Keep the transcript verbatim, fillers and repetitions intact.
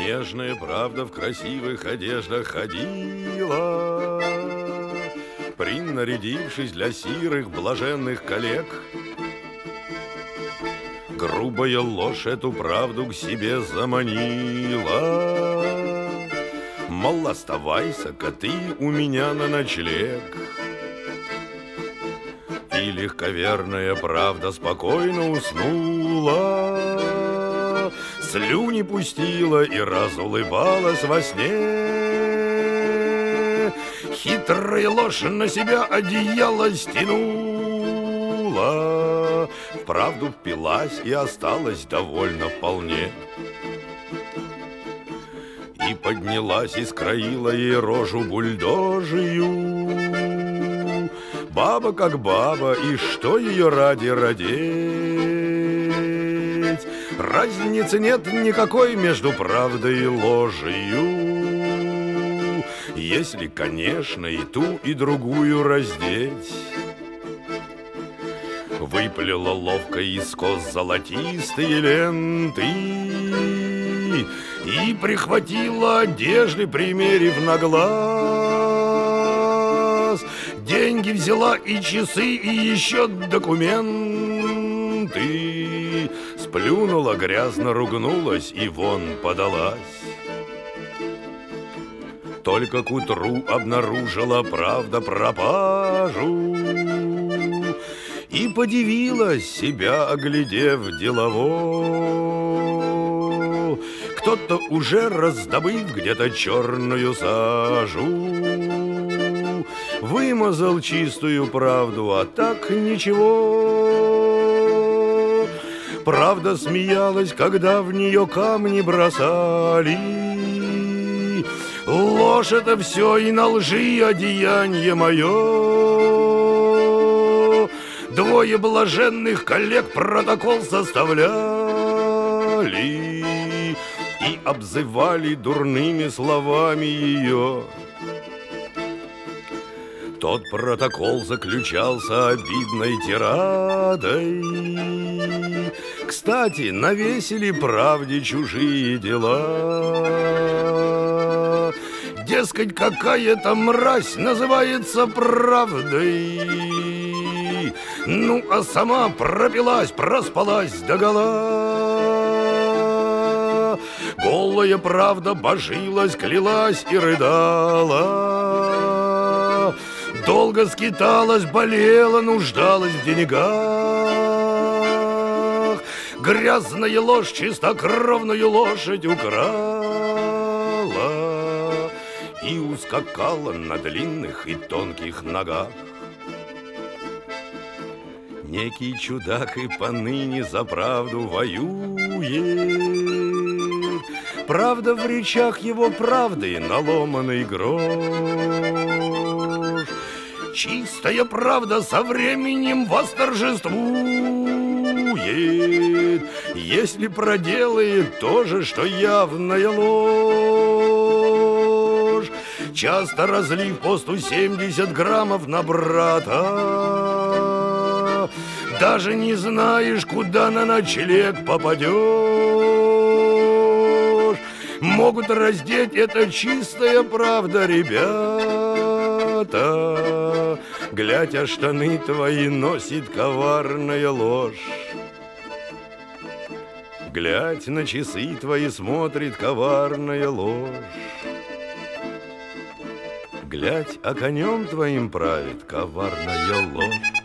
Нежная правда в красивых одеждах ходила, принарядившись для сирых блаженных коллег. Грубая ложь эту правду к себе заманила, мол, оставайся-ка ты у меня на ночлег. И легковерная правда спокойно уснула, слюни пустила и разулыбалась во сне. Хитрая ложь на себя одеяло стянула, в правду впилась и осталась довольна вполне. И поднялась и скроила ей рожу бульдожию. Баба как баба, и что ее ради родить? Разницы нет никакой между правдой и ложью, если, конечно, и ту, и другую раздеть. Выплела ловко из кос золотистые ленты и прихватила одежды, примерив на глаз. Деньги взяла и часы, и еще документы. Сплюнула, грязно ругнулась и вон подалась. Только к утру обнаружила правда пропажу и подивилась, себя оглядев делово. Кто-то уже, раздобыв где-то черную сажу, вымазал чистую правду, а так ничего. Правда смеялась, когда в нее камни бросали. Ложь — это все, и на лжи одеяние мое. Двое блаженных коллег протокол составляли и обзывали дурными словами ее. Тот протокол заключался обидной тирадой. Кстати, навесили правде чужие дела. Дескать, какая-то мразь называется правдой. Ну, а сама пропилась, проспалась догола. Голая правда божилась, клялась и рыдала. Долго скиталась, болела, нуждалась в деньгах. Грязная ложь чистокровную лошадь украла и ускакала на длинных и тонких ногах. Некий чудак и поныне за правду воюет. Правда в речах его правды наломанный грош. Чистая правда со временем восторжествует, если проделает то же, что явная ложь. Часто разлив по сто семьдесят граммов на брата, даже не знаешь, куда на ночлег попадешь. Могут раздеть, это чистая правда, ребята. Глядь, а штаны твои носит коварная ложь. Глядь, на часы твои смотрит коварная ложь. Глядь, а конем твоим правит коварная ложь.